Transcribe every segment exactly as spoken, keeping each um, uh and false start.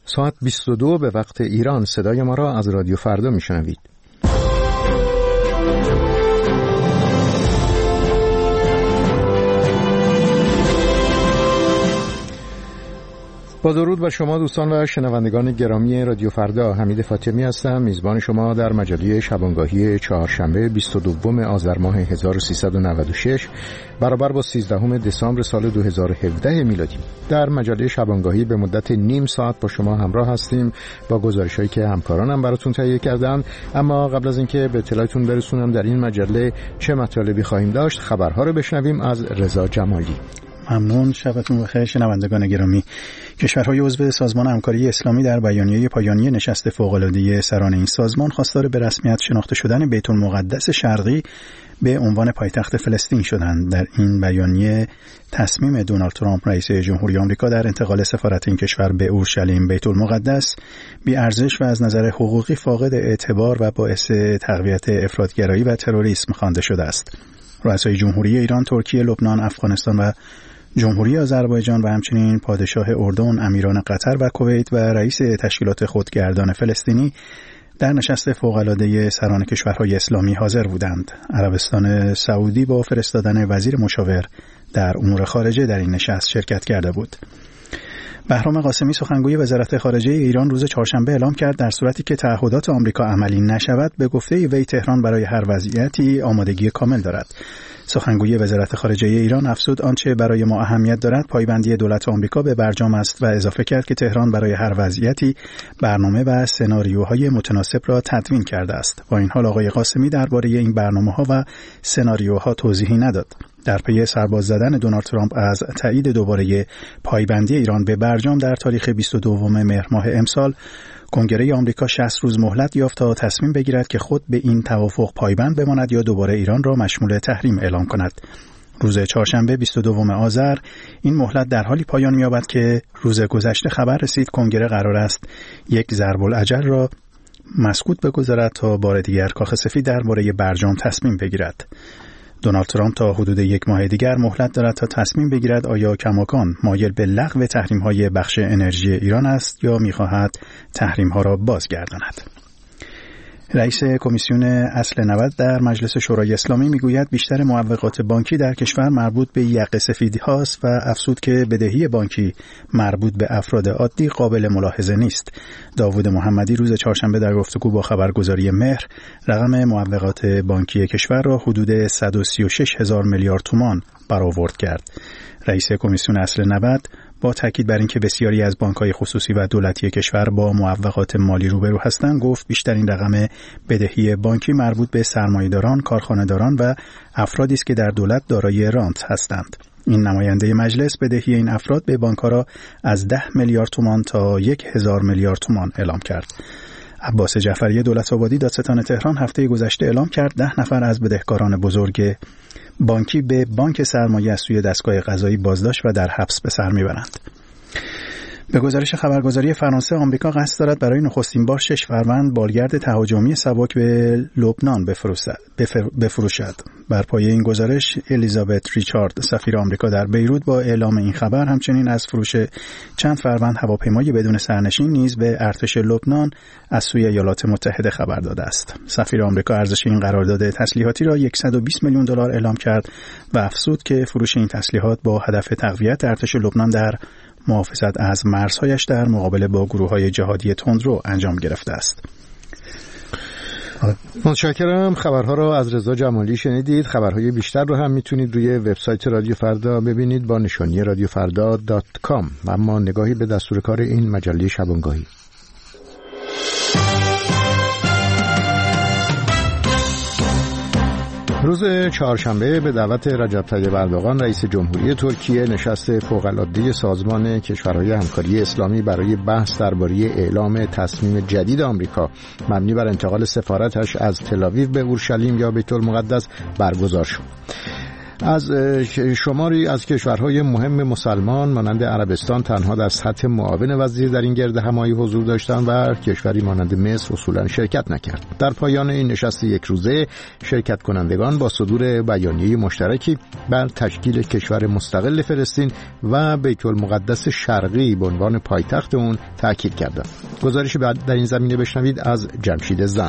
ساعت بیست و دو به وقت ایران. صدای ما را از رادیو فردا میشنوید. با درود بر شما دوستان و شنوندگان گرامی رادیو فردا، حمید فاطمی هستم، میزبان شما در مجله شبانگاهی چهارشنبه بیست و دوم آذر ماه هزار و سیصد و نود و شش برابر با سیزدهم دسامبر سال دو هزار و هفده میلادی. در مجله شبانگاهی به مدت نیم ساعت با شما همراه هستیم با گزارش‌هایی که همکارانم براتون تهیه کردن. اما قبل از اینکه به اطلاعتون برسونم در این مجله چه مطالبی خواهیم داشت، خبرها رو بشنویم از رضا جمالی. ممنون. شبتون بخیر شنوندگان گرامی. کشورهای عضو سازمان همکاری اسلامی در بیانیه پایانی نشست فوق‌العاده سران این سازمان خواستار به رسمیت شناخته شدن بیت المقدس شرقی به عنوان پایتخت فلسطین شدند. در این بیانیه تصمیم دونالد ترامپ رئیس جمهوری آمریکا در انتقال سفارت این کشور به اورشلیم بیت المقدس بی ارزش و از نظر حقوقی فاقد اعتبار و باعث تقویت افراطگرایی و تروریسم خوانده شده است. رؤسای جمهوری ایران، ترکیه، لبنان، افغانستان و جمهوری آذربایجان و همچنین پادشاه اردن، امیران قطر و کویت و رئیس تشکیلات خودگردان فلسطینی در نشست فوق‌العاده سران کشورهای اسلامی حاضر بودند. عربستان سعودی با فرستادن وزیر مشاور در امور خارجه در این نشست شرکت کرده بود. بهرام قاسمی سخنگوی وزارت خارجه ایران روز چهارشنبه اعلام کرد در صورتی که تعهدات آمریکا عملی نشود، به گفته وی تهران برای هر وضعیتی آمادگی کامل دارد. سخنگوی وزارت خارجه ایران افزود آنچه برای ما اهمیت دارد پایبندی دولت آمریکا به برجام است و اضافه کرد که تهران برای هر وضعیتی برنامه و سناریوهای متناسب را تدوین کرده است. با این حال آقای قاسمی درباره این برنامه‌ها و سناریوها توضیحی نداد. در پی سرباز زدن دونالد ترامپ از تایید دوباره پایبندی ایران به برجام در تاریخ بیست و دوم مهر ماه امسال، کنگره آمریکا شصت روز مهلت یافت تا تصمیم بگیرد که خود به این توافق پایبند بماند یا دوباره ایران را مشمول تحریم اعلام کند. روز چهارشنبه بیست و دوم آذر این مهلت در حالی پایان می‌یابد که روز گذشته خبر رسید کنگره قرار است یک ضرب الاجل را مسکوت بگذارد تا بار دیگر کاخ سفید درباره برجام تصمیم بگیرد. دونالد ترامپ تا حدود یک ماه دیگر مهلت دارد تا تصمیم بگیرد آیا کماکان مایل به لغو تحریم‌های بخش انرژی ایران است یا می‌خواهد تحریم‌ها را بازگرداند. رئیس کمیسیون اصل نود در مجلس شورای اسلامی میگوید بیشتر معوقات بانکی در کشور مربوط به یقه سفیدی هاست و افزود که بدهی بانکی مربوط به افراد عادی قابل ملاحظه نیست. داوود محمدی روز چهارشنبه در گفتگو با خبرگزاری مهر رقم معوقات بانکی کشور را حدود صد و سی و شش هزار میلیارد تومان برآورد کرد. رئیس کمیسیون اصل نود با تاکید بر اینکه بسیاری از بانک‌های خصوصی و دولتی کشور با معوقات مالی روبرو هستند، گفت بیشترین رقم بدهی بانکی مربوط به سرمایه‌داران، کارخانه‌داران و افرادی است که در دولت دارای رانت هستند. این نماینده مجلس بدهی این افراد به بانک‌ها را از ده میلیارد تومان تا یک هزار میلیارد تومان اعلام کرد. عباس جعفری دولت‌آبادی دادستان تهران هفته گذشته اعلام کرد ده نفر از بدهکاران بزرگ بانکی به بانک سرمایه از سوی دستگاه قضایی بازداشت و در حبس به سر میبرند. به گزارش خبرگزاری فرانسه، آمریکا قصد دارد برای نخستین بار شش فروند بالگرد تهاجمی سبک به لبنان بفروشد. بر پایه این گزارش، الیزابت ریچارد سفیر آمریکا در بیروت با اعلام این خبر همچنین از فروش چند فروند هواپیمای بدون سرنشین نیز به ارتش لبنان از سوی ایالات متحده خبر داده است. سفیر آمریکا ارزش این قرارداد تسلیحاتی را صد و بیست میلیون دلار اعلام کرد و افزود که فروش این تسلیحات با هدف تقویت ارتش لبنان در محافظت از مرزهایش در مقابله با گروه‌های جهادی تندرو انجام گرفته است. متشکرم. خبرها را از رضا جمالی شنیدید. خبرهای بیشتر رو هم میتونید روی وبسایت رادیو فردا ببینید با نشانی رادیو فردا دات کام. اما نگاهی به دستور کار این مجله شبانگاهی. روز چهارشنبه به دعوت رجب طیب اردوغان رئیس جمهوری ترکیه نشست فوق‌العاده سازمان کشورهای همکاری اسلامی برای بحث درباره اعلام تصمیم جدید آمریکا مبنی بر انتقال سفارتش از تل‌آویو به اورشلیم یا بیت المقدس برگزار شد. از شماری از کشورهای مهم مسلمان مانند عربستان تنها در سطح معاون وزیر در این گرد همایی حضور داشتند و کشوری مانند مصر اصولا شرکت نکرد. در پایان این نشست یک روزه شرکت کنندگان با صدور بیانیه مشترکی بر تشکیل کشور مستقل فلسطین و بیت المقدس شرقی به عنوان پایتخت اون تاکید کردند. گزارش بعد در این زمینه بشنوید از جمشید زن.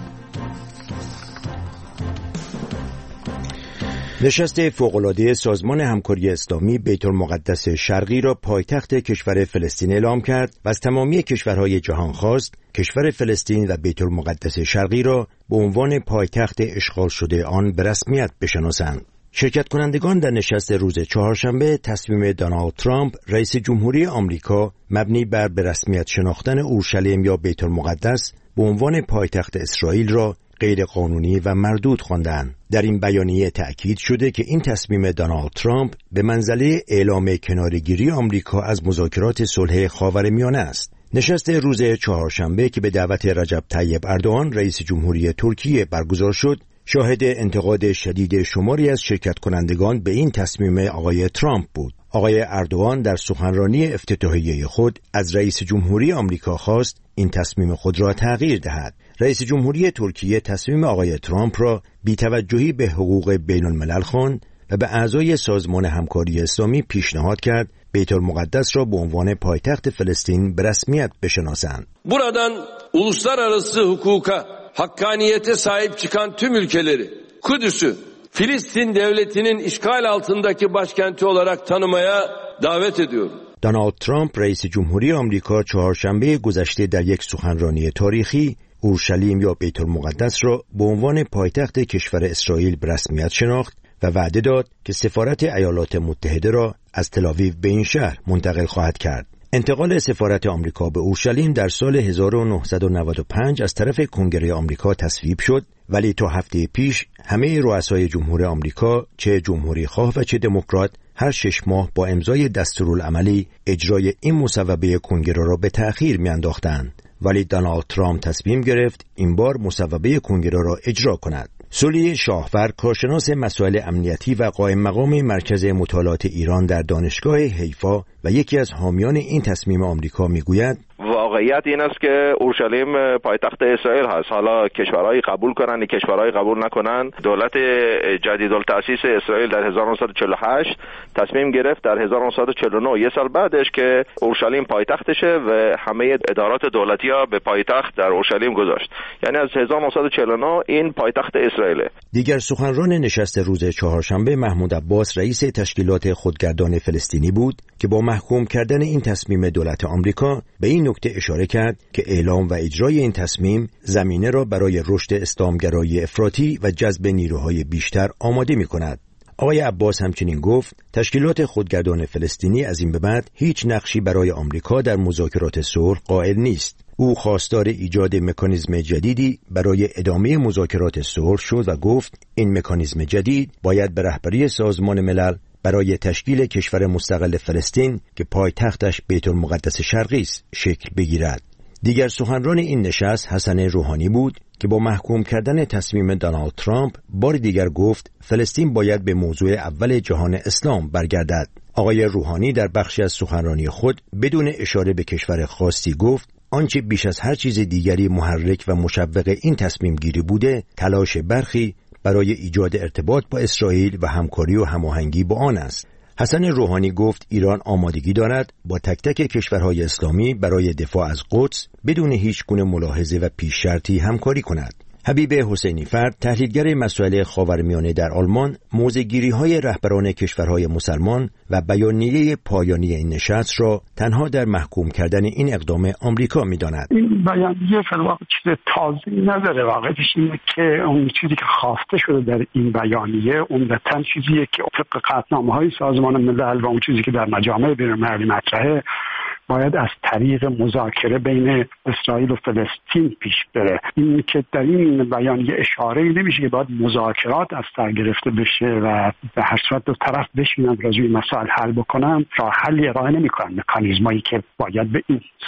نشست فوق‌العاده سازمان همکاری اسلامی بیت المقدس شرقی را پایتخت کشور فلسطین اعلام کرد و از تمامی کشورهای جهان خواست کشور فلسطین و بیت المقدس شرقی را به عنوان پایتخت اشغال شده آن به رسمیت بشناسند. شرکت کنندگان در نشست روز چهارشنبه تصمیم دونالد ترامپ رئیس جمهوری آمریکا مبنی بر به رسمیت شناختن اورشلیم یا بیت المقدس به عنوان پایتخت اسرائیل را غیر قانونی و مردود خواندند. در این بیانیه تأکید شده که این تصمیم دونالد ترامپ به منزله اعلام کناره‌گیری آمریکا از مذاکرات صلح خاورمیانه است. نشست روز چهارشنبه که به دعوت رجب طیب اردوغان رئیس جمهوری ترکیه برگزار شد، شاهد انتقاد شدید شماری از شرکت کنندگان به این تصمیم آقای ترامپ بود. آقای اردوغان در سخنرانی افتتاحیه خود از رئیس جمهوری آمریکا خواست این تصمیم خود را تغییر دهد. رئیس جمهوری ترکیه تصمیم آقای ترامپ را بی‌توجهی به حقوق بین الملل خواند و به اعضای سازمان همکاری اسلامی پیشنهاد کرد بیت المقدس را به عنوان پایتخت فلسطین به رسمیت بشناسند. Buradan uluslararası hukuka hakkaniyete sahip çıkan tüm ülkeleri Kudüs'ü Filistin devletinin işgal altındaki başkenti olarak tanımaya davet ediyorum. دونالد ترامپ رئیس جمهوری آمریکا چهارشنبه گذشته در یک سخنرانی تاریخی اورشلیم یا بیت المقدس را به عنوان پایتخت کشور اسرائیل به رسمیت شناخت و وعده داد که سفارت ایالات متحده را از تل‌آویو به این شهر منتقل خواهد کرد. انتقال سفارت آمریکا به اورشلیم در سال هزار و نهصد و نود و پنج از طرف کنگره آمریکا تصویب شد، ولی تا هفته پیش همه رؤسای جمهور آمریکا چه جمهوری خواه و چه دموکرات هر شش ماه با امضای دستورالعملی اجرای این مصوبه کنگره را به تأخیر میانداختند. ولی دونالد ترامپ تصمیم گرفت این بار مصوبه کنگره را اجرا کند. سولی شاهور، کارشناس مسائل امنیتی و قائم مقام مرکز مطالعات ایران در دانشگاه حیفا و یکی از حامیان این تصمیم آمریکا میگوید واقعیت این است که اورشلیم پایتخت اسرائیل هست. حالا کشورهایی قبول کنن، کشورهایی قبول نکنن. دولت جدیدالتأسیس اسرائیل در هزار و نهصد و چهل و هشت تصمیم گرفت در هزار و نهصد و چهل و نه، یه سال بعدش، که اورشلیم پایتختشه و همه ادارات دولتی ها به پایتخت در اورشلیم گذاشت. یعنی از هزار و نهصد و چهل و نه این پایتخت اسرائیل. دیگر سخنران نشست روز چهارشنبه محمود عباس رئیس تشکیلات خودگردان فلسطینی بود که با محکوم کردن این تصمیم دولت آمریکا به این نکته اشاره کرد که اعلام و اجرای این تصمیم زمینه را برای رشد اسلامگرایی افراطی و جذب نیروهای بیشتر آماده می‌کند. آقای عباس همچنین گفت تشکیلات خودگردان فلسطینی از این به بعد هیچ نقشی برای آمریکا در مذاکرات صلح قائل نیست. او خواستار ایجاد مکانیزم جدیدی برای ادامه مذاکرات صلح شد و گفت این مکانیزم جدید باید به رهبری سازمان ملل برای تشکیل کشور مستقل فلسطین که پایتختش بیت المقدس شرقی است شکل بگیرد. دیگر سخنران این نشست حسن روحانی بود که با محکوم کردن تصمیم دونالد ترامپ بار دیگر گفت فلسطین باید به موضوع اول جهان اسلام برگردد. آقای روحانی در بخشی از سخنرانی خود بدون اشاره به کشور خاصی گفت آنچه بیش از هر چیز دیگری محرک و مشوق این تصمیم گیری بوده تلاش برخی برای ایجاد ارتباط با اسرائیل و همکاری و هماهنگی با آن است. حسن روحانی گفت ایران آمادگی دارد با تک تک کشورهای اسلامی برای دفاع از قدس بدون هیچ گونه ملاحظه و پیش شرطی همکاری کند. حبیب حسینی فرد، تحلیلگر مسائل خاورمیانه در آلمان، موضع‌گیری‌های رهبران کشورهای مسلمان و بیانیه پایانی این نشست را تنها در محکوم کردن این اقدام آمریکا می‌داند. این بیانیه فلواقع چیز تازه‌ای نداره. واقعیتش اینه که اون چیزی که خواسته شده در این بیانیه عمدتاً چیزیه که طبق قطعنامه‌های سازمان ملل و اون چیزی که در مجامع بین‌المللی مطرحه باید از طریق مذاکره بین اسرائیل و فلسطین پیش بره. این که در این بیانیه اشاره‌ای نمیشه که باید مذاکرات از سر گرفته بشه و به هر صورت دو طرف بشینن راجع به مسائل حل بکنن. راه حلی ارائه نمی‌کنن. مکانیزمایی که باید به این سو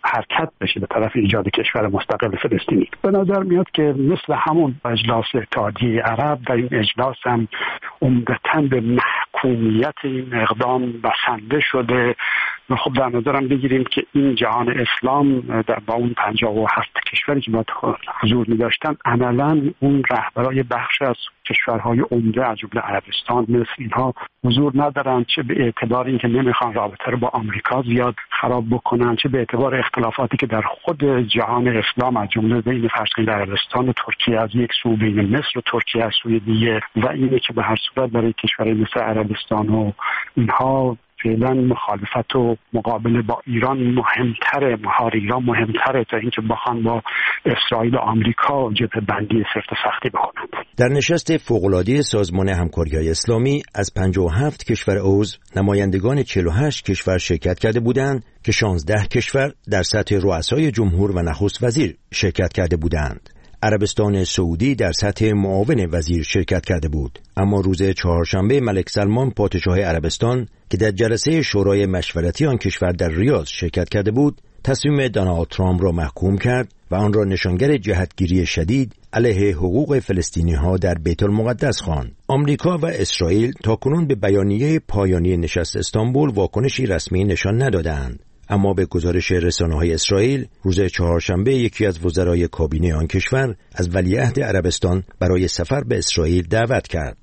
حرکت بشه به طرف ایجاد کشور مستقل فلسطینی. به نظر میاد که مثل همون اجلاس اتحادیه عرب، در این اجلاس هم عمدتاً به محکومیت این اقدام بسنده شده. خب در نظرم بگیریم که این جهان اسلام در با اون پنجاه و هفت کشوری که باید حضور می داشتن عملاً اون رهبرای بخش از کشورهای عمده از جمله عربستان مثل اینها حضور ندارن، چه به اعتبار اینکه نمیخوان رابطه رو با آمریکا زیاد خراب بکنن، چه به اعتبار اختلافاتی که در خود جهان اسلام از جمله بین فرض عربستان و ترکیه از یک سو، بین مصر و ترکیه از سوی دیگه، و اینه که به هر صورت برای کشورهای مثل عربستان و اینها فعلا مخالفت و مقابله با ایران مهمتره، مهار ایران مهمتره تا اینکه بخوان با اسرائیل و آمریکا جبهه بندی سفت و سختی بکنند. در نشست فوق‌العاده سازمان همکاری‌های اسلامی از پنجاه و هفت کشور عضو نمایندگان چهل و هشت کشور شرکت کرده بودند که شانزده کشور در سطح رؤسای جمهور و نخست وزیر شرکت کرده بودند. عربستان سعودی در سطح معاون وزیر شرکت کرده بود، اما روز چهارشنبه ملک سلمان پادشاه عربستان که در جلسه شورای مشورتی آن کشور در ریاض شرکت کرده بود، تصمیم دونالد ترامپ را محکوم کرد و آن را نشانگر جهتگیری شدید علیه حقوق فلسطینی‌ها در بیت المقدس خواند. آمریکا و اسرائیل تاکنون به بیانیه پایانی نشست استانبول واکنشی رسمی نشان ندادند. اما به گزارش رسانه‌های اسرائیل روز چهارشنبه یکی از وزرای کابینه آن کشور از ولیعهد عربستان برای سفر به اسرائیل دعوت کرد.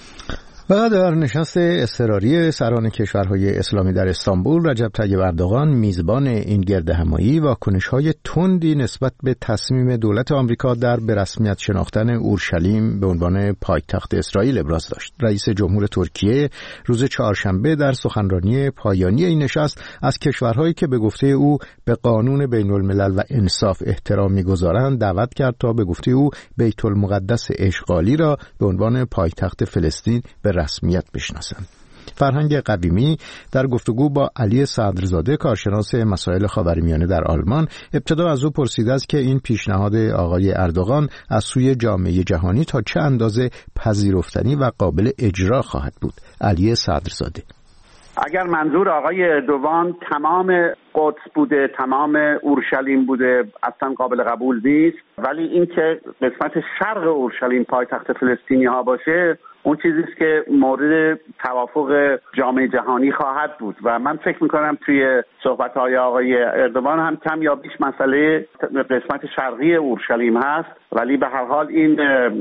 و در نشست اضطراری سران کشورهای اسلامی در استانبول، رجب طیب اردوغان میزبان این گردهمایی واکنش‌های تندی نسبت به تصمیم دولت آمریکا در به رسمیت شناختن اورشلیم به عنوان پایتخت اسرائیل ابراز داشت. رئیس جمهور ترکیه روز چهارشنبه در سخنرانی پایانی این نشست از کشورهایی که به گفته او به قانون بین الملل و انصاف احترام می‌گذارند دعوت کرد تا به گفته او بیت المقدس اشغالی را به عنوان پایتخت فلسطین به رسمیت بشناسند. فرهنگ قویمی در گفتگو با علی صدرزاده کارشناس مسائل خاورمیانه در آلمان ابتدا از او پرسیده است که این پیشنهاد آقای اردوغان از سوی جامعه جهانی تا چه اندازه پذیرفتنی و قابل اجرا خواهد بود. علی صدرزاده: اگر منظور آقای اردوغان تمام قدس بوده، تمام اورشلیم بوده، اصلا قابل قبول نیست، ولی این که قسمت شرق اورشلیم پایتخت فلسطینی ها باشه اون چیزی است که مورد توافق جامعه جهانی خواهد بود و من فکر میکنم توی صحبت‌های آقای اردوغان هم کم یا بیش مسئله قسمت شرقی اورشلیم هست، ولی به هر حال این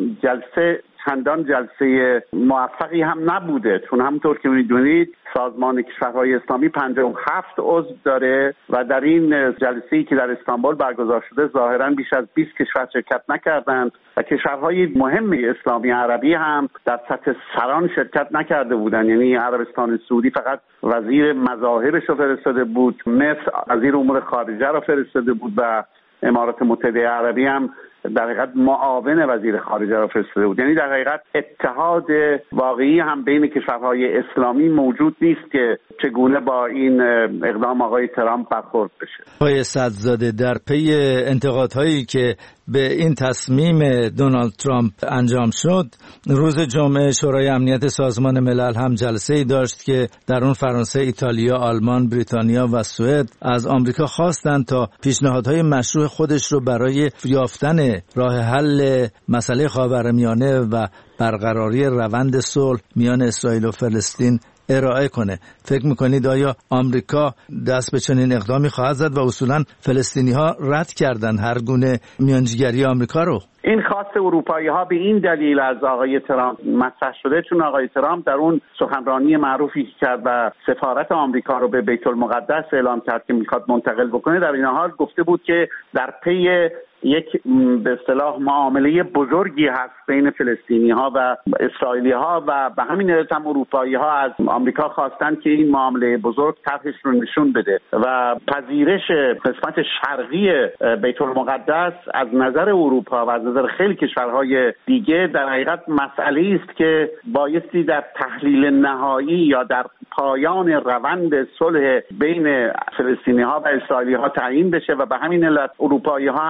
جلسه چندان جلسه موفقی هم نبوده، چون همونطور که می‌دونید سازمان کشورهای اسلامی پنجاه و هفت عضو داره و در این جلسه‌ای که در استانبول برگزار شده ظاهراً بیش از بیست کشور شرکت نکردند و کشورهای مهم اسلامی عربی هم در سطح سران شرکت نکرده بودند. یعنی عربستان سعودی فقط وزیر مظاهرش رو فرستاده بود، مصر وزیر امور خارجه رو فرستاده بود و امارات متحده عربی هم در حقیقت معاون وزیر خارجه را فرستاده بود. یعنی در حقیقت اتحاد واقعی هم بین کشورهای اسلامی موجود نیست که چگونه با این اقدام آقای ترامپ برخورد بشه. آقای صدرزاده، در پی انتقادهایی که به این تصمیم دونالد ترامپ انجام شد، روز جمعه شورای امنیت سازمان ملل هم جلسه‌ای داشت که در اون فرانسه، ایتالیا، آلمان، بریتانیا و سوئد از آمریکا خواستند تا پیشنهادهای مشروع خودش رو برای یافتن راه حل مسئله خاورمیانه و برقراری روند صلح میان اسرائیل و فلسطین ارائه کنه. فکر میکنید آیا آمریکا دست به چنین اقدامی خواهد زد و اصولا فلسطینی ها رد کردن هر گونه میانجیگری آمریکا رو؟ این خواست اروپایی ها به این دلیل از آقای ترامپ مطرح شده چون آقای ترامپ در اون سخنرانی معروفی که کرد و سفارت آمریکا رو به بیت المقدس اعلام کرد که میخواد منتقل بکنه، در این حال گفته بود که در پی یک به اصطلاح معامله بزرگی هست بین فلسطینی ها و اسرائیلی ها و به همین علت هم اروپایی ها از آمریکا خواستن که این معامله بزرگ طرحش رو نشون بده و پذیرش قسمت شرقی بیت المقدس از نظر اروپا و از نظر خیلی کشورهای دیگه در حقیقت مسئله است که بایستی در تحلیل نهایی یا در پایان روند صلح بین فلسطینی ها و اسرائیلی ها تعیین بشه و به همین علت اروپایی ها هم مخالف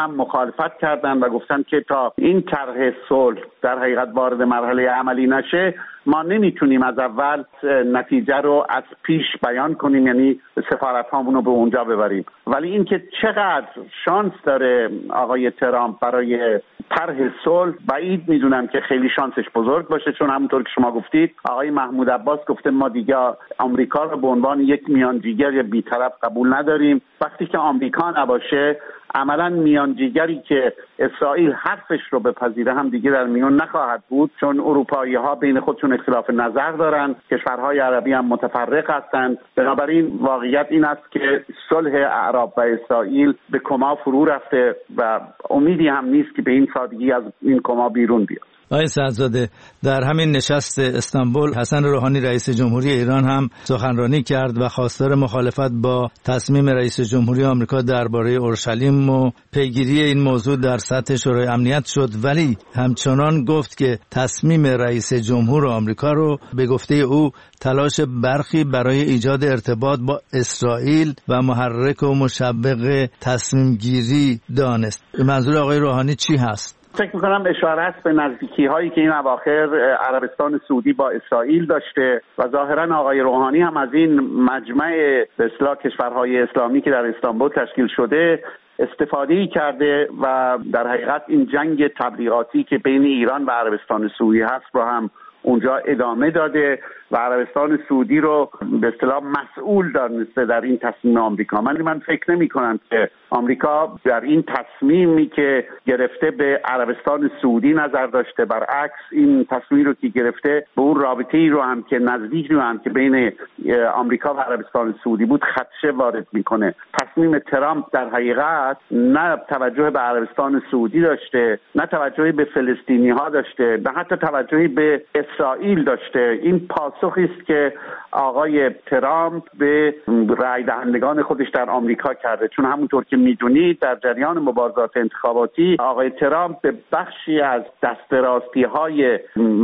مخالفت کردن و گفتن که تا این طرح صلح در حقیقت وارد مرحله عملی نشه ما نمیتونیم از اول نتیجه رو از پیش بیان کنیم، یعنی سفارت هامون رو به اونجا ببریم. ولی اینکه چقدر شانس داره آقای ترامپ برای طرح صلح، بعید میدونم که خیلی شانسش بزرگ باشه، چون همونطور که شما گفتید آقای محمود عباس گفته ما دیگه آمریکا رو به عنوان یک میانجیگر یا بی‌طرف قبول نداریم. وقتی که آمریکا نباشه عملا میانجیگری که اسرائیل حرفش رو بپذیره هم دیگه در میون نخواهد بود، چون اروپایی ها بین خودشون اختلاف نظر دارن، کشورهای عربی هم متفرق هستند. بنابراین واقعیت این است که صلح اعراب و اسرائیل به کما فرو رفته و امیدی هم نیست که به این سادگی از این کما بیرون بیاد. آقای سعدزاده، در همین نشست استانبول حسن روحانی رئیس جمهوری ایران هم سخنرانی کرد و خواستار مخالفت با تصمیم رئیس جمهوری آمریکا درباره اورشلیم و پیگیری این موضوع در سطح شورای امنیت شد، ولی همچنان گفت که تصمیم رئیس جمهور آمریکا رو به گفته او تلاش برخی برای ایجاد ارتباط با اسرائیل و محرک و مشوق تصمیم گیری دانست. منظور آقای روحانی چی هست؟ فکر میکنم اشاره است به نزدیکی هایی که این اواخر عربستان سعودی با اسرائیل داشته و ظاهرا آقای روحانی هم از این مجمع به اصطلاح کشورهای اسلامی که در استانبول تشکیل شده استفاده کرده و در حقیقت این جنگ تبلیغاتی که بین ایران و عربستان سعودی هست رو هم اونجا ادامه داده و عربستان سعودی رو به اصطلاح مسئول دانسته در این تصمیم آمریکا. من من فکر نمی کنم که آمریکا در این تصمیمی که گرفته به عربستان سعودی نظر داشته، برعکس این تصمیمی رو که گرفته به اون رابطه‌ای رو هم که نزدیک رو هم که بین آمریکا و عربستان سعودی بود خدشه وارد میکنه. تصمیم ترامپ در حقیقت نه توجه به عربستان سعودی داشته، نه توجهی به فلسطینی ها داشته، نه حتی توجهی به اسرائیل داشته. این پاسخی است که آقای ترامپ به رای دهندگان خودش در آمریکا کرده، چون همونطور که میدونید در جریان مبارزات انتخاباتی آقای ترامپ به بخشی از دستراسی‌های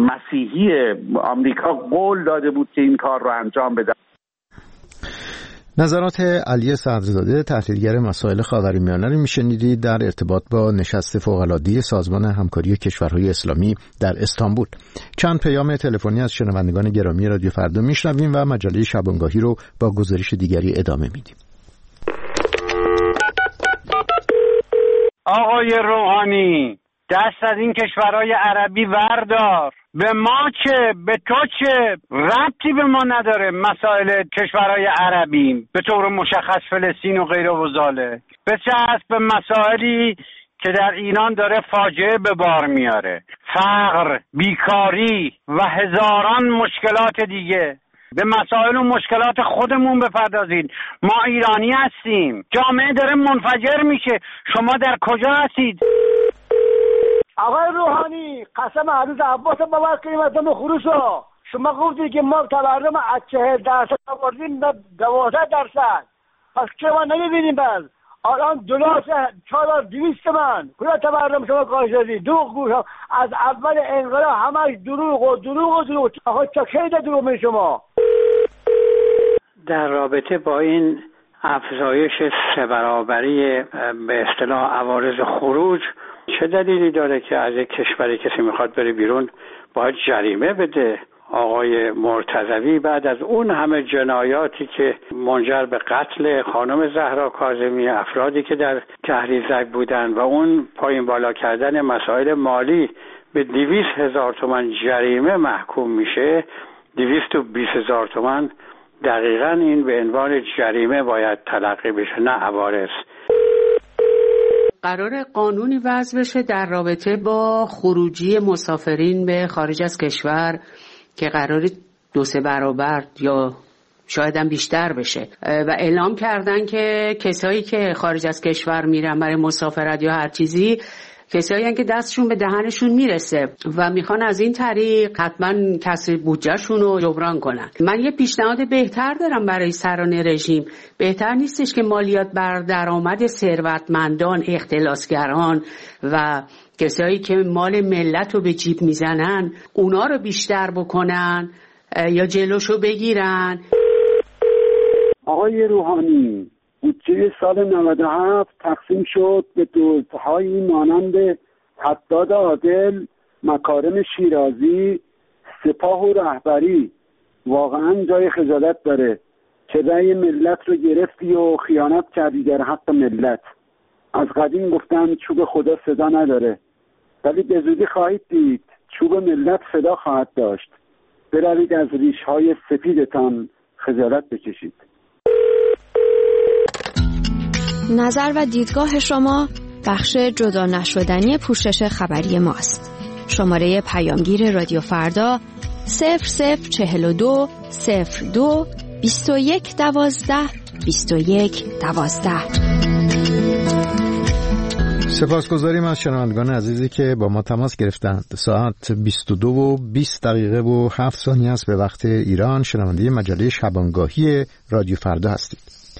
مسیحی آمریکا قول داده بود که این کار رو انجام بده. نظرات علی صدرزاده تحلیلگر مسائل خاورمیانه رو میشنیدید در ارتباط با نشست فوق‌العاده سازمان همکاری کشورهای اسلامی در استانبول. چند پیام تلفنی از شنوندگان گرامی رادیو فردا میشنویم و مجله شبانگاهی رو با گزارش دیگری ادامه میدیم. آقای روحانی، دست از این کشورهای عربی وردار. به ما چه؟ به تو چه؟ ربطی به ما نداره مسائل کشورهای عربی، به طور مشخص فلسطین و غیره و ذالک. بچسب به مسائلی که در ایران داره فاجعه به بار میاره، فقر، بیکاری و هزاران مشکلات دیگه. به مسائل و مشکلات خودمون بپردازید. ما ایرانی هستیم، جامعه داره منفجر میشه. شما در کجا هستید؟ آقای روحانی، قسم عروض عباس باور کنیم از دم خروسو. شما گفتید که ما تورم از چهل درصد آوردیم به دوازده درصد. پس که ما نمیبینیم بل الان دلار چهار هزار و دویست من کجا تورم شما کاش دادید؟ دروغ گوش از اول انقلاب همش دروغ و دروغ و دروغ. آقا چه خیلی دروغ می شما. در رابطه با این افزایش سه برابری به اصطلاح عوارض خروج، چه دلیلی داره که از یک کشوری کسی میخواد بره بیرون باید جریمه بده؟ آقای مرتضوی بعد از اون همه جنایاتی که منجر به قتل خانم زهرا کاظمی، افرادی که در کهریزک بودن و اون پایین بالا کردن مسائل مالی به دویست هزار تومان جریمه محکوم میشه، دویست و بیست هزار تومان دقیقاً این به عنوان جریمه باید تلقی بشه، نه عوارض. قرار قانونی وضع بشه در رابطه با خروجی مسافرین به خارج از کشور که قرار دو سه برابر یا شاید هم بیشتر بشه و اعلام کردن که کسایی که خارج از کشور میرن برای مسافرت یا هر چیزی، کسایی هستن که دستشون به دهنشون میرسه و میخوان از این طریق حتما کسر بودجهشون رو جبران کنن. من یه پیشنهاد بهتر دارم برای سران رژیم. بهتر نیستش که مالیات بر درآمد ثروتمندان، اختلاسگران و کسایی که مال ملت رو به جیب میزنن اونا رو بیشتر بکنن یا جلوشو بگیرن؟ آقای روحانی، بودجه سال نود و هفت تقسیم شد به دزدهایی مانند حداد عادل، مکارم شیرازی، سپاه و رهبری. واقعا جای خجالت داره که رأی ملت رو گرفتی و خیانت کردی در حق ملت. از قدیم گفتن چوب خدا صدا نداره، ولی به زودی خواهید دید چوب ملت صدا خواهد داشت. بروید از ریش‌های سپیدتان خجالت بکشید. نظر و دیدگاه شما بخش جدا نشدنی پوشش خبری ماست. شماره پیامگیر رادیو فردا صفر صفر چهل و دو صفر دو بیست و یک دوازده بیست و یک دوازده. سپاسگزاریم از شنوندگان عزیزی که با ما تماس گرفتند. ساعت بیست و دو و بیست دقیقه و هفت ثانیه است به وقت ایران. شنونده مجله شبانگاهی رادیو فردا هستید.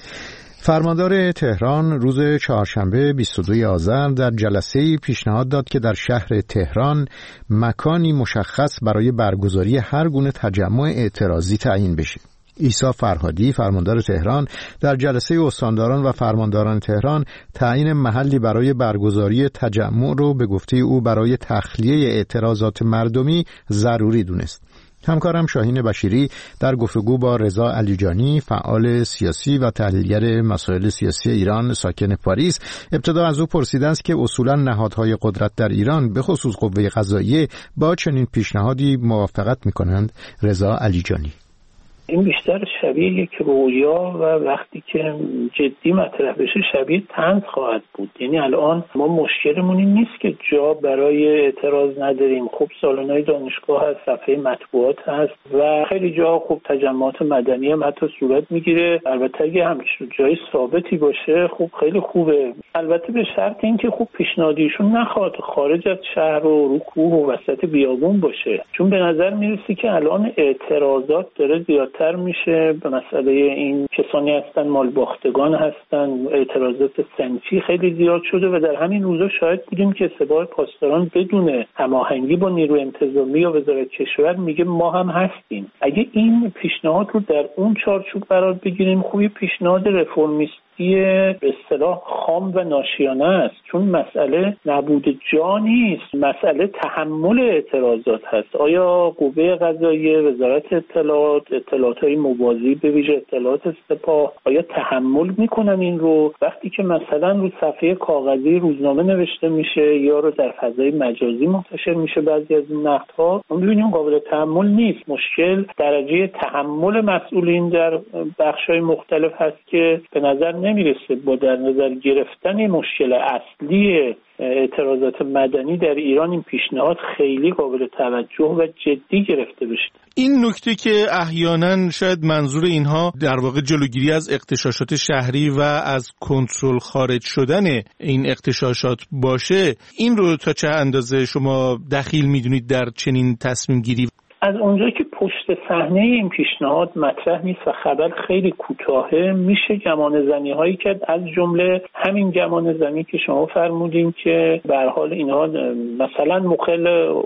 فرماندار تهران روز چهارشنبه بیست و دوم آذر در جلسه‌ای پیشنهاد داد که در شهر تهران مکانی مشخص برای برگزاری هر گونه تجمع اعتراضی تعیین بشه. عیسی فرهادی فرماندار تهران در جلسه استانداران و فرمانداران تهران تعیین محلی برای برگزاری تجمع رو به گفته او برای تخلیه اعتراضات مردمی ضروری دونست. همکارم شاهین بشیری در گفتگو با رضا علیجانی فعال سیاسی و تحلیلگر مسائل سیاسی ایران ساکن پاریس ابتدا از او پرسیده است که اصولا نهادهای قدرت در ایران به خصوص قوه قضاییه با چنین پیشنهادی موافقت می‌کنند. رضا علیجانی: این بیشتر شبیه یک رویا و وقتی که جدی مطرح بشه شبیه طنز خواهد بود. یعنی الان ما مشکلمون این نیست که جا برای اعتراض نداریم. خب سالن‌های دانشگاه هست، صفحه مطبوعات هست و خیلی جا خب تجمعات مدنی هم حتی صورت میگیره. البته اگه همچین جای ثابتی باشه خب خیلی خوبه، البته به شرط اینکه خب پیشنهادیشون نخواد خارج از شهر و رو کوه و وسط بیابون باشه، چون به نظر میرسه که الان اعتراضات داره زیادتر میشه به مسئله این کسانی هستن مال باختگان هستن، اعتراضات صنفی خیلی زیاد شده و در همین روزا شاهد بودیم که سپاه پاسداران بدون هماهنگی با نیروی انتظامی یا وزارت کشور میگه ما هم هستیم. اگه این پیشنهاد رو در اون چارچوب قرار بگیریم خوبی پیشنهاد رفرمیست به اصطلاح خام و ناشیانه است، چون مسئله نبود جا نیست، مسئله تحمل اعتراضات هست. آیا قوه قضاییه، وزارت اطلاعات، اطلاعات‌های موازی به ویژه اطلاعات سپاه آیا تحمل میکنن این رو؟ وقتی که مثلا رو صفحه کاغذی روزنامه نوشته میشه یا رو در فضای مجازی منتشر میشه بعضی از این نقدها، ما می‌بینیم قابل تحمل نیست. مشکل درجه تحمل مسئولین در بخش‌های مختلف هست که به نظر نمیرسه با در نظر گرفتن مشکل اصلی اعتراضات مدنی در ایران این پیشنهاد خیلی قابل توجه و جدی گرفته بشه. این نکته که احیانا شاید منظور اینها در واقع جلوگیری از اغتشاشات شهری و از کنترل خارج شدن این اغتشاشات باشه، این رو تا چه اندازه شما دخیل میدونید در چنین تصمیم گیری؟ از اونجایی که پشت صحنه این پیشنهاد مطرح نیست و خبر خیلی کوتاهه، میشه گمان زنی هایی کرد، از جمله همین گمان زنی که شما فرمودین که به هر حال اینها مثلا مخل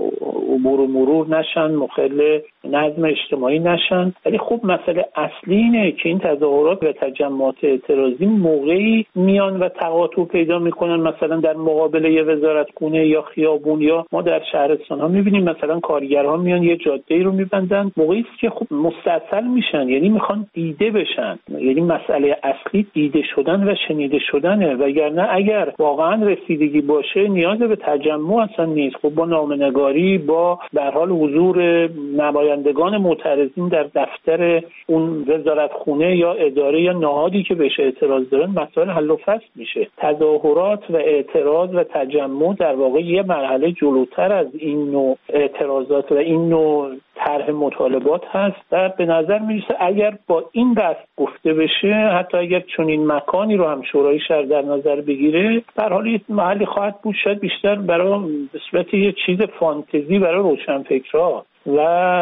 امور و مرور نشن، مخل نظم اجتماعی نشن. ولی خب مسئله اصلی اینه که این تظاهرات و تجمعات اعتراضی موقعی میان و تقاطع پیدا میکنن، مثلا در مقابل یه وزارتخونه یا خیابون، یا ما در شهرستان ها میبینیم مثلا کارگرها میان یه جاده رو میبندن، موقعی است که خب مستاصل میشن، یعنی میخوان دیده بشن. یعنی مسئله اصلی دیده شدن و شنیده شدنه، وگرنه اگر واقعا رسیدگی باشه نیاز به تجمع اصلا نیست. خب با نامه‌نگاری، با به هر حال حضور نمایندگان معترضین در دفتر اون وزارتخونه یا اداره یا نهادی که بهش اعتراض دارن مسائل حل و فصل میشه. تظاهرات و اعتراض و تجمع در واقع یه مرحله جلوتر از این نوع اعتراضات و این نوع طرح مطالبات هست و به نظر میرسه اگر با این دست گفته بشه، حتی اگر چنین مکانی رو هم شورای شهر در نظر بگیره، در حال یه محلی خواهد بود شاید بیشتر برای به صورت یه چیز فانتزی برای روشنفکرها. و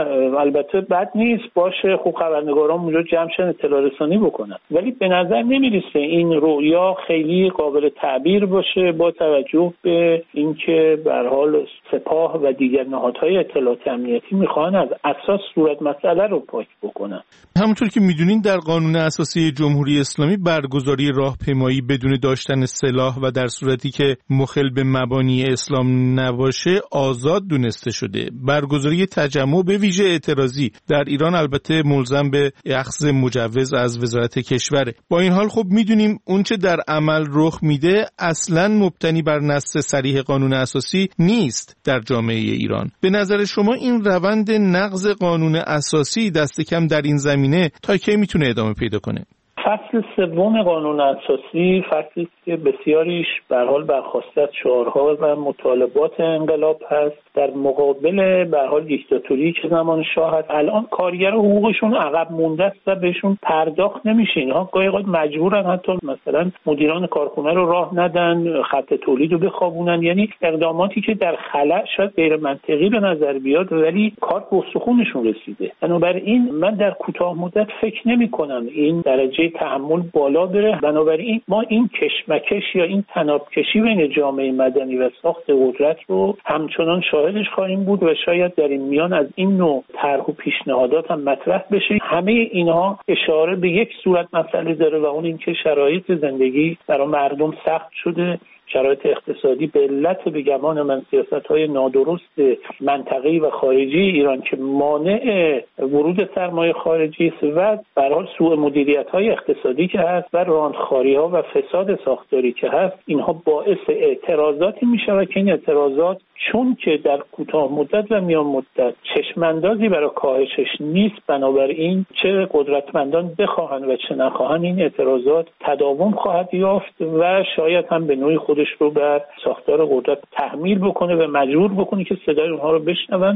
البته بد نیست باشه، خوب خبرنگاران اونجا جمع شن اطلاع رسانی بکنن، ولی به نظر نمیرسه این رؤیا خیلی قابل تعبیر باشه با توجه به اینکه به هر حال سپاه و دیگر نهادهای اطلاعات امنیتی میخوان از اساس صورت مسئله رو پاک بکنن. همونطور که میدونین در قانون اساسی جمهوری اسلامی برگزاری راهپیمایی بدون داشتن سلاح و در صورتی که مخل به مبانی اسلام نباشه آزاد دونسته شده. برگزاری تجمع به ویژه اعتراضی در ایران البته ملزم به اخذ مجوز از وزارت کشوره. با این حال خب میدونیم اونچه در عمل رخ میده اصلاً مبتنی بر نص صریح قانون اساسی نیست در جامعه ایران. به نظر شما این روند نقض قانون اساسی دست کم در این زمینه تا کی میتونه ادامه پیدا کنه؟ فصل سوم قانون اساسی فصلی که بسیاریش به هر حال برخواسته از شعارها و مطالبات انقلاب هست در مقابل به هر حال دیکتاتوری که زمان شاه هست. الان کارگر حقوقشون عقب مونده است و بهشون پرداخت نمیشه. اینها گاهی اوقات مجبورن حتی مثلا مدیران کارخونه رو راه ندن، خط تولید رو بخوابونن، یعنی اقداماتی که در خلأ شاید غیر منطقی به نظر بیاد ولی کار به استخونشون رسیده. بنابراین من در کوتاه مدت فکر نمی‌کنم این درجه تحمل بالا بره. بنابراین ما این کشمکش یا این تنابکشی بین جامعه مدنی و ساخت قدرت رو همچنان شاهدش خواهیم بود و شاید در این میان از این نوع طرح و پیشنهادات هم مطرح بشه. همه اینها اشاره به یک صورت مسئله داره و اون اینکه شرایط زندگی برای مردم سخت شده، شرایط اقتصادی به علت به گمان من سیاست‌های نادرست منطقه‌ای و خارجی ایران که مانع ورود سرمایه خارجی است و به هر حال سوء مدیریت‌های اقتصادی که هست و راندخاری‌ها و فساد ساختاری که هست، اینها باعث اعتراضاتی می‌شود که این اعتراضات چون که در کوتاه مدت و میان مدت چشم‌اندازی برای کاهشش نیست، بنابراین چه قدرتمندان بخواهند و چه نخواهند این اعتراضات تداوم خواهد یافت و شاید هم به نوعی خودش رو بر ساختار قدرت تحمیل بکنه و مجبور بکنه که صدای اونها رو بشنون.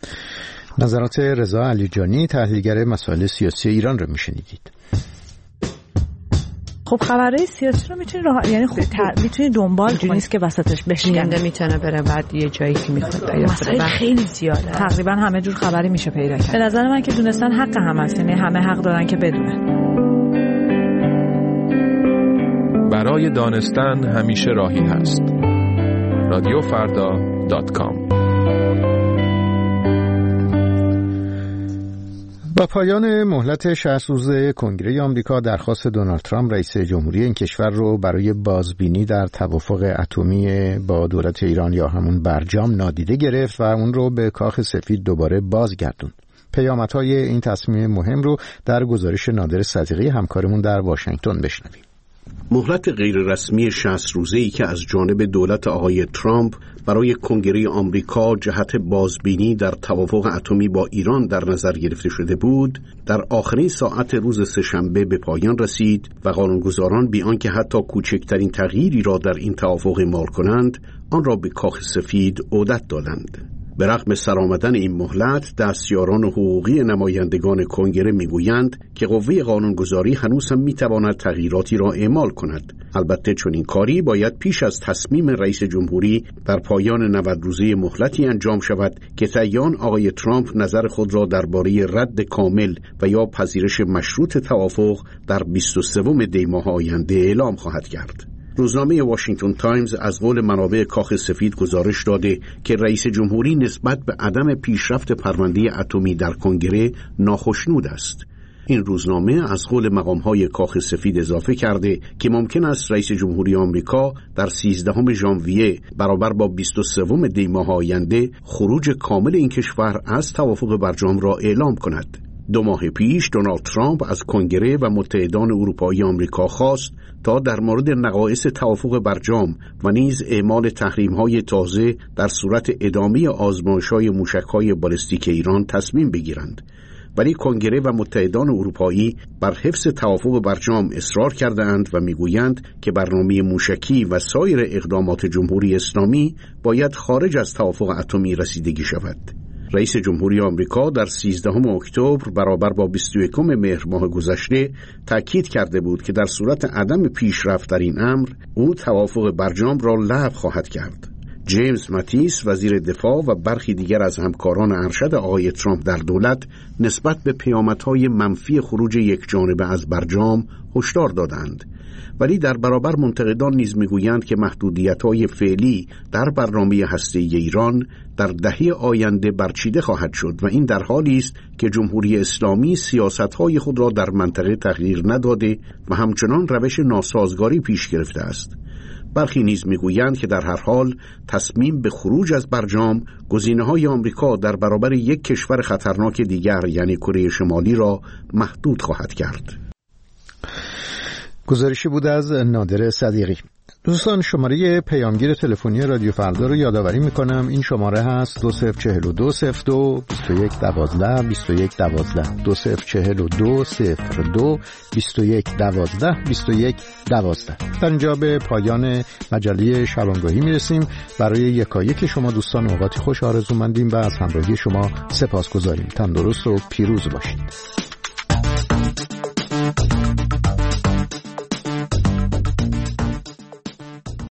نظرات رضا علیجانی، تحلیلگر مسائل سیاسی ایران رو میشنیدید. خب خبرهای سیاسی رو میتونی راه... یعنی خب تر... میتونی دنبال کنی، نیست که وسطش بشکنه، میتونه بره بعد یه جایی که میخواد پیدا مسائل خیلی زیاده، تقریبا همه جور خبری میشه پیدا کرد. به نظر من که دونستن حق هم هست، یعنی همه حق دارن که بدونن. برای دانستن همیشه راهی هست. رادیو فردا دات کام. با پایان مهلت شصت روزه کنگره آمریکا، درخواست دونالد ترامپ رئیس جمهوری این کشور رو برای بازبینی در توافق اتمی با دولت ایران یا همون برجام نادیده گرفت و اون رو به کاخ سفید دوباره بازگردوند. پیامدهای این تصمیم مهم رو در گزارش نادر صدیقی همکارمون در واشنگتن بشنویم. مهلت غیررسمی شصت روزه‌ای که از جانب دولت آقای ترامپ برای کنگره آمریکا جهت بازبینی در توافق اتمی با ایران در نظر گرفته شده بود، در آخرین ساعت روز سه‌شنبه به پایان رسید و قانونگذاران بی آنکه حتی کوچکترین تغییری را در این توافق اعمال کنند، آن را به کاخ سفید عودت دادند. به رغم سرآمدن این مهلت، دستیاران حقوقی نمایندگان کنگره میگویند که قوه قانونگذاری هنوز هم میتواند تغییراتی را اعمال کند. البته چون این کاری باید پیش از تصمیم رئیس جمهوری در پایان نود روزه مهلتی انجام شود که تعیین آقای ترامپ نظر خود را درباره رد کامل و یا پذیرش مشروط توافق در بیست و سوم دی ماه آینده اعلام خواهد کرد. روزنامه واشنگتن تایمز از قول منابع کاخ سفید گزارش داده که رئیس جمهوری نسبت به عدم پیشرفت پرونده اتمی در کنگره ناخشنود است. این روزنامه از قول مقام‌های کاخ سفید اضافه کرده که ممکن است رئیس جمهوری آمریکا در سیزدهم ژانویه برابر با بیست و سوم دی ماه آینده خروج کامل این کشور از توافق برجام را اعلام کند. دو ماه پیش دونالد ترامپ از کنگره و متحدان اروپایی آمریکا خواست تا در مورد نقایص توافق برجام و نیز اعمال تحریم‌های تازه در صورت ادامه آزمایش‌های موشک‌های بالستیک ایران تصمیم بگیرند. ولی کنگره و متحدان اروپایی بر حفظ توافق برجام اصرار کردند و میگویند که برنامه موشکی و سایر اقدامات جمهوری اسلامی باید خارج از توافق اتمی رسیدگی شود. رئیس جمهوری آمریکا در سیزدهم اکتبر برابر با بیست و یکم مهر ماه گذشته تاکید کرده بود که در صورت عدم پیشرفت در این امر او توافق برجام را لغو خواهد کرد. جیمز ماتیس وزیر دفاع و برخی دیگر از همکاران ارشد آقای ترامپ در دولت نسبت به پیامدهای منفی خروج یکجانبه از برجام هشدار دادند، ولی در برابر منتقدان نیز میگویند که محدودیت‌های فعلی در برنامه هسته‌ای ایران در دهه آینده برچیده خواهد شد و این در حالی است که جمهوری اسلامی سیاست‌های خود را در منطقه تغییر نداده و همچنان روش ناسازگاری پیش گرفته است. برخی نیز میگویند که در هر حال تصمیم به خروج از برجام گزینه‌های آمریکا در برابر یک کشور خطرناک دیگر یعنی کره شمالی را محدود خواهد کرد. گزارشی بود از نادر صدیقی. دوستان، شماره پیامگیر تلفنی رادیو فردا رو یادآوری میکنم. این شماره هست دو صفر چهل و دو صفر دو بیست و یک دوازده بیست و یک دوازده دو صفر چهل و دو صفر دو بیست و یک دوازده بیست و یک دوازده. در اینجا به پایان مجله شبانگاهی میرسیم. برای یکایک شما دوستان اوقاتی خوش آرزو مندیم و از همراهی شما سپاسگزاریم. تندرست و پیروز باشید.